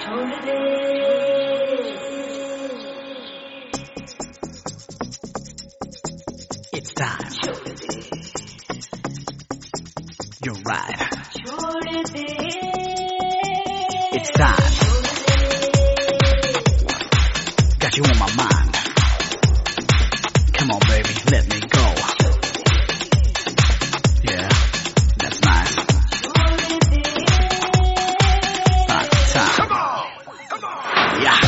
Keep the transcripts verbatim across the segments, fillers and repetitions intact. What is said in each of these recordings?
It's time. You're right. It's time. Got you on my mind. Come on, baby, let me go. Yeah, that's nice. Right, time. Come on, come on. Yeah.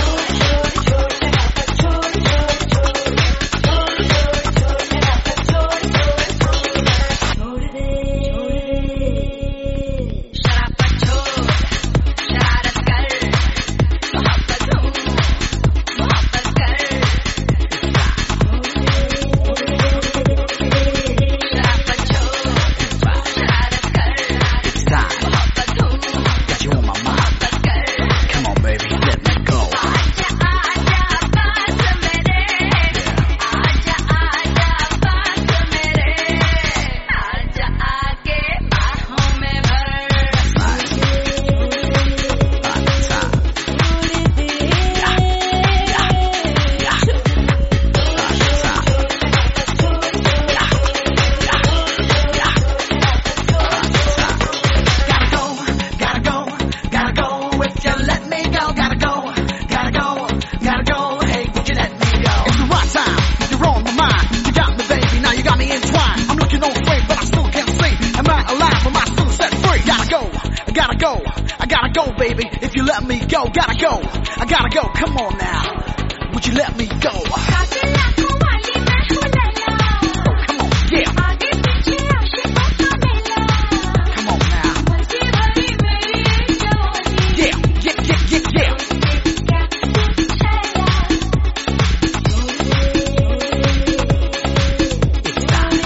I gotta go, baby, if you let me go, gotta go, I gotta go, come on now, would you let me go? Oh, come on, yeah. Come on now. Yeah, yeah, yeah, yeah, yeah. It's time.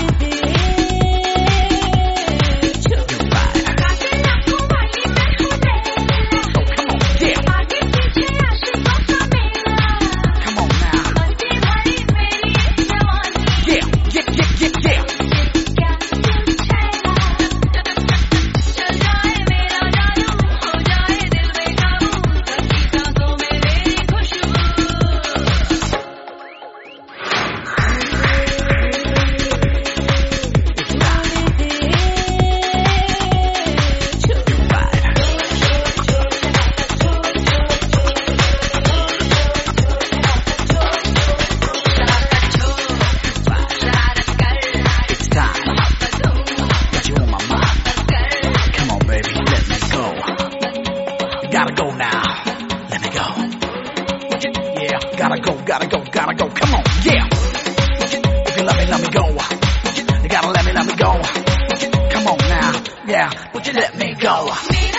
You're right. Gotta go now, let me go. Yeah, gotta go, gotta go, gotta go, come on, yeah. If you let me, let me go. You gotta let me, let me go. Come on now, yeah, would you let me go?